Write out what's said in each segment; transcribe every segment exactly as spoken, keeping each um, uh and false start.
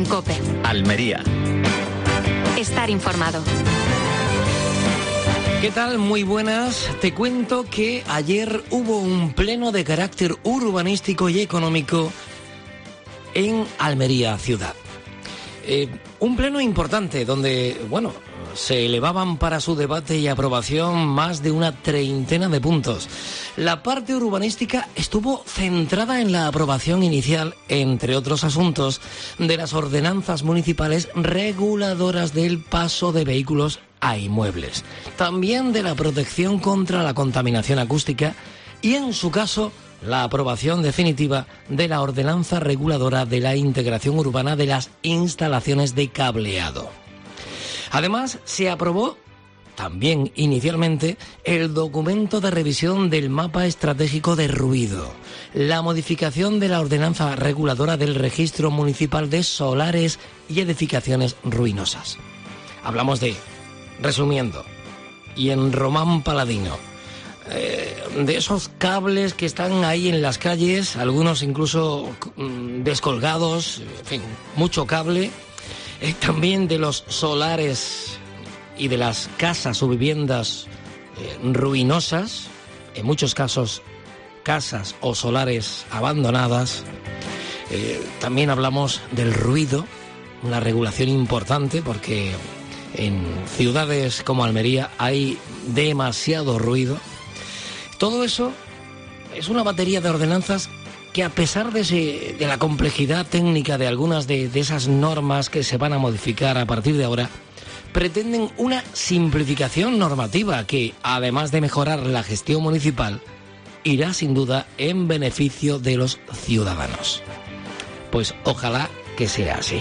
COPE. Almería. Estar informado. ¿Qué tal? Muy buenas. Te cuento que ayer hubo un pleno de carácter urbanístico y económico en Almería ciudad. Eh, un pleno importante donde, bueno, se elevaban para su debate y aprobación más de una treintena de puntos. La parte urbanística estuvo centrada en la aprobación inicial, entre otros asuntos, de las ordenanzas municipales reguladoras del paso de vehículos a inmuebles, también de la protección contra la contaminación acústica y, en su caso, la aprobación definitiva de la ordenanza reguladora de la integración urbana de las instalaciones de cableado. Además, se aprobó también inicialmente el documento de revisión del mapa estratégico de ruido, la modificación de la ordenanza reguladora del registro municipal de solares y edificaciones ruinosas. Hablamos de, resumiendo, y en román paladino, eh, de esos cables que están ahí en las calles, algunos incluso mm, descolgados, en fin, mucho cable. Eh, también de los solares y de las casas o viviendas eh, ruinosas, en muchos casos casas o solares abandonadas. Eh, también hablamos del ruido, una regulación importante porque en ciudades como Almería hay demasiado ruido. Todo eso es una batería de ordenanzas que, a pesar de, ese, de la complejidad técnica de algunas de, de esas normas que se van a modificar a partir de ahora, pretenden una simplificación normativa que, además de mejorar la gestión municipal, irá sin duda en beneficio de los ciudadanos. Pues ojalá que sea así.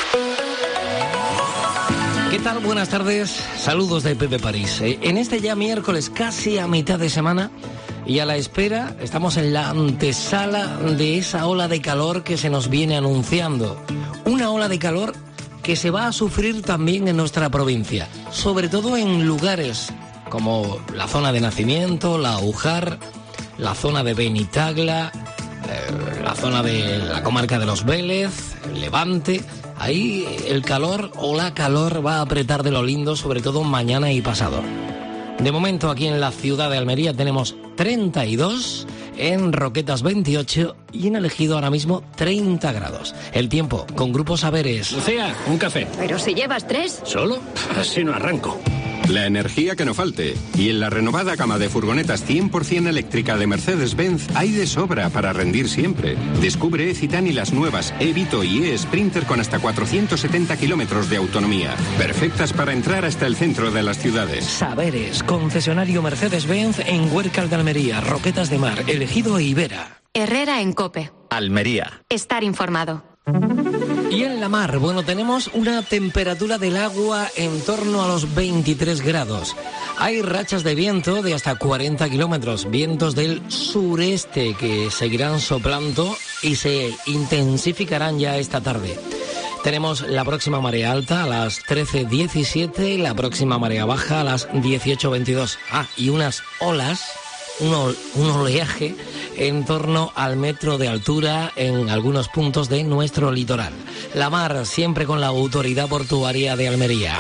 ¿Qué tal? Buenas tardes. Saludos de Pepe París. En este ya miércoles, casi a mitad de semana, y a la espera, estamos en la antesala de esa ola de calor que se nos viene anunciando. Una ola de calor que se va a sufrir también en nuestra provincia, sobre todo en lugares como la zona de Nacimiento, la Ujar, la zona de Benitagla, eh, la zona de la comarca de Los Vélez, el Levante. Ahí el calor o la calor va a apretar de lo lindo, sobre todo mañana y pasado. De momento aquí en la ciudad de Almería tenemos treinta y dos, en Roquetas veintiocho y en El Ejido ahora mismo treinta grados. El tiempo con Grupo Saberes. Lucía, un café. Pero si llevas tres. ¿Solo? Así no arranco. La energía que no falte. Y en la renovada gama de furgonetas cien por ciento eléctrica de Mercedes-Benz hay de sobra para rendir siempre. Descubre E-Citan y las nuevas E-Vito y E-Sprinter con hasta cuatrocientos setenta kilómetros de autonomía. Perfectas para entrar hasta el centro de las ciudades. Saberes, concesionario Mercedes-Benz en Huércal de Almería, Roquetas de Mar, El Ejido e Ibera. Herrera en COPE. Almería. Estar informado. Y en la mar, bueno, tenemos una temperatura del agua en torno a los veintitrés grados. Hay rachas de viento de hasta cuarenta kilómetros, vientos del sureste que seguirán soplando y se intensificarán ya esta tarde. Tenemos la próxima marea alta a las trece diecisiete, la próxima marea baja a las dieciocho veintidós. Ah, y unas olas, un, ol, un oleaje en torno al metro de altura en algunos puntos de nuestro litoral. La mar siempre con la autoridad portuaria de Almería.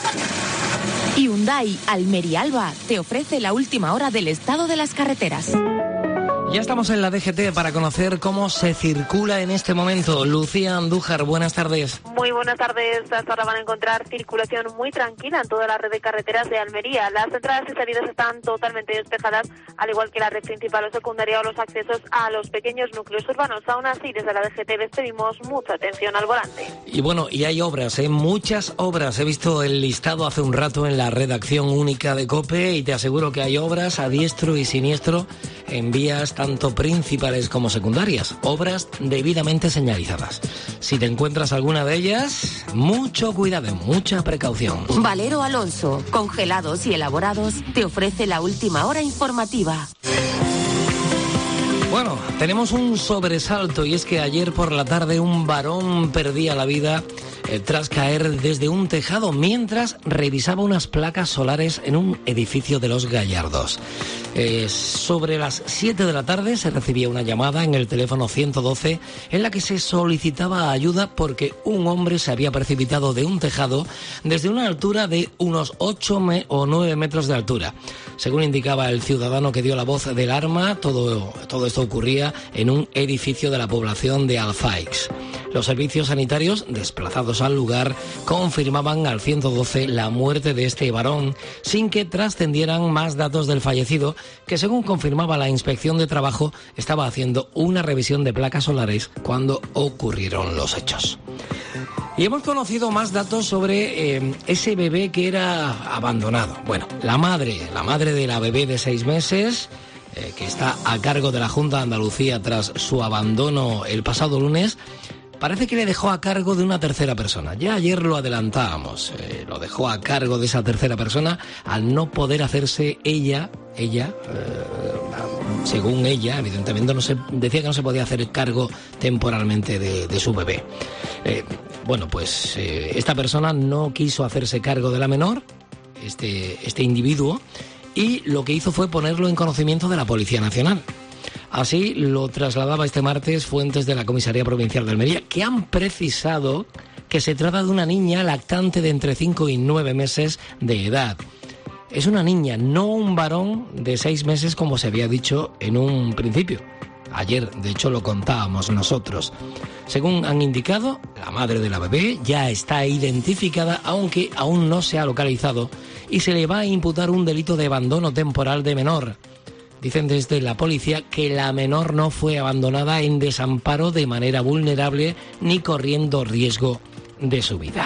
Hyundai Almería Alba te ofrece la última hora del estado de las carreteras. Ya estamos en la D G T para conocer cómo se circula en este momento. Lucía Andújar, buenas tardes. Muy buenas tardes. Hasta ahora van a encontrar circulación muy tranquila en toda la red de carreteras de Almería. Las entradas y salidas están totalmente despejadas, al igual que la red principal o secundaria o los accesos a los pequeños núcleos urbanos. Aún así, desde la D G T les pedimos mucha atención al volante. Y bueno, y hay obras, ¿eh? Muchas obras. He visto el listado hace un rato en la redacción única de COPE y te aseguro que hay obras a diestro y siniestro en vías tanto principales como secundarias, obras debidamente señalizadas. Si te encuentras alguna de ellas, mucho cuidado, mucha precaución. Valero Alonso, congelados y elaborados, te ofrece la última hora informativa. Bueno, tenemos un sobresalto y es que ayer por la tarde un varón perdía la vida eh, tras caer desde un tejado mientras revisaba unas placas solares en un edificio de Los Gallardos. Eh, sobre las siete de la tarde se recibía una llamada en el teléfono ciento doce en la que se solicitaba ayuda porque un hombre se había precipitado de un tejado desde una altura de unos ocho o nueve metros de altura. Según indicaba el ciudadano que dio la voz del alarma, todo, todo esto ocurría en un edificio de la población de Alfaix. Los servicios sanitarios, desplazados al lugar, confirmaban al ciento doce la muerte de este varón, sin que trascendieran más datos del fallecido, que según confirmaba la Inspección de Trabajo, estaba haciendo una revisión de placas solares cuando ocurrieron los hechos. Y hemos conocido más datos sobre eh, ese bebé que era abandonado. Bueno, la madre, la madre de la bebé de seis meses, eh, que está a cargo de la Junta de Andalucía tras su abandono el pasado lunes, parece que le dejó a cargo de una tercera persona. Ya ayer lo adelantábamos, eh, lo dejó a cargo de esa tercera persona al no poder hacerse ella, ella, eh, según ella, evidentemente no se, decía que no se podía hacer cargo temporalmente de, de su bebé. Eh, bueno, pues eh, esta persona no quiso hacerse cargo de la menor, este, este individuo, y lo que hizo fue ponerlo en conocimiento de la Policía Nacional. Así lo trasladaba este martes fuentes de la Comisaría Provincial de Almería, que han precisado que se trata de una niña lactante de entre cinco y nueve meses de edad. Es una niña, no un varón de seis meses como se había dicho en un principio. Ayer, de hecho, lo contábamos nosotros. Según han indicado, la madre de la bebé ya está identificada, aunque aún no se ha localizado, y se le va a imputar un delito de abandono temporal de menor. Dicen desde la policía que la menor no fue abandonada en desamparo de manera vulnerable ni corriendo riesgo de su vida.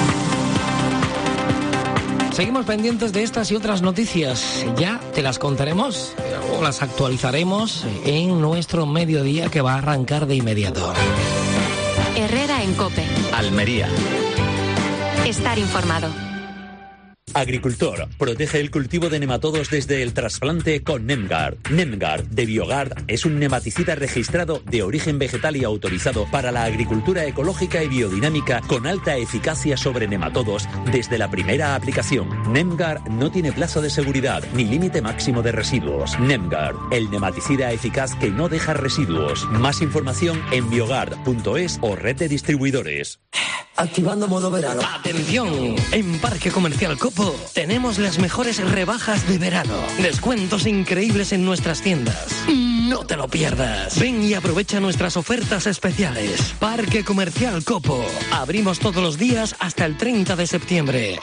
Seguimos pendientes de estas y otras noticias. Ya te las contaremos o las actualizaremos en nuestro mediodía que va a arrancar de inmediato. Herrera en COPE. Almería. Estar informado. Agricultor, protege el cultivo de nematodos desde el trasplante con Nemgard. Nemgard de Biogard es un nematicida registrado de origen vegetal y autorizado para la agricultura ecológica y biodinámica con alta eficacia sobre nematodos desde la primera aplicación. Nemgard no tiene plazo de seguridad ni límite máximo de residuos. Nemgard, el nematicida eficaz que no deja residuos. Más información en biogard punto es o red de distribuidores. Activando modo verano. ¡Atención! En Parque Comercial Copo tenemos las mejores rebajas de verano. Descuentos increíbles en nuestras tiendas. No te lo pierdas. Ven y aprovecha nuestras ofertas especiales. Parque Comercial Copo. Abrimos todos los días hasta el treinta de septiembre.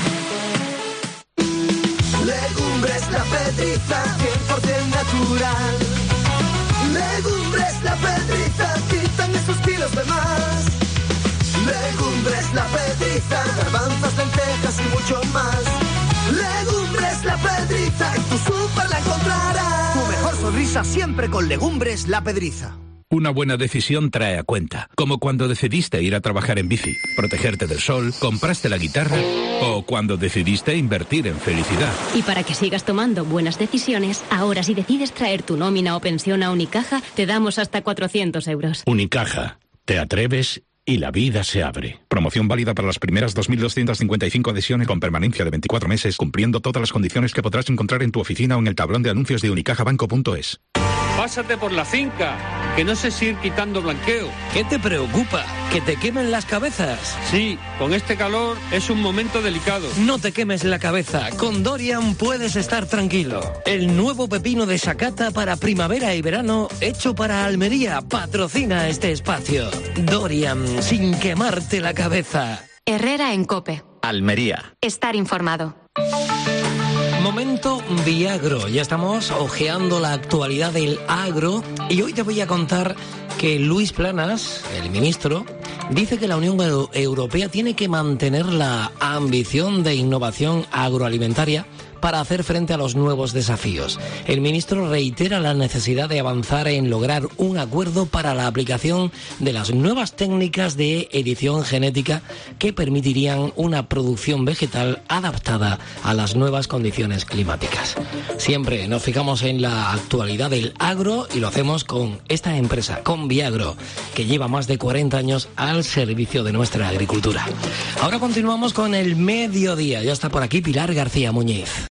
Legumbres La Pedriza, cien por ciento natural. Legumbres La Pedriza, quitan esos kilos de más. Legumbres La Pedriza, garbanzos, lentejas y mucho más. Legumbres La Pedriza, en tu súper la encontrarás. Tu mejor sonrisa siempre con Legumbres La Pedriza. Una buena decisión trae a cuenta, como cuando decidiste ir a trabajar en bici, protegerte del sol, compraste la guitarra o cuando decidiste invertir en felicidad. Y para que sigas tomando buenas decisiones, ahora si decides traer tu nómina o pensión a Unicaja, te damos hasta cuatrocientos euros. Unicaja, te atreves y la vida se abre. Promoción válida para las primeras dos mil doscientas cincuenta y cinco adhesiones con permanencia de veinticuatro meses, cumpliendo todas las condiciones que podrás encontrar en tu oficina o en el tablón de anuncios de unicajabanco punto es. Pásate por la finca, que no sé si ir quitando blanqueo. ¿Qué te preocupa? ¿Que te quemen las cabezas? Sí, con este calor es un momento delicado. No te quemes la cabeza. Con Dorian puedes estar tranquilo. El nuevo pepino de Sakata para primavera y verano, hecho para Almería, patrocina este espacio. Dorian, sin quemarte la cabeza. Herrera en COPE. Almería. Estar informado. Momento Viagro. Ya estamos ojeando la actualidad del agro y hoy te voy a contar que Luis Planas, el ministro, dice que la Unión Europea tiene que mantener la ambición de innovación agroalimentaria para hacer frente a los nuevos desafíos. El ministro reitera la necesidad de avanzar en lograr un acuerdo para la aplicación de las nuevas técnicas de edición genética que permitirían una producción vegetal adaptada a las nuevas condiciones climáticas. Siempre nos fijamos en la actualidad del agro y lo hacemos con esta empresa, con Viagro, que lleva más de cuarenta años al servicio de nuestra agricultura. Ahora continuamos con el mediodía. Ya está por aquí Pilar García Muñiz.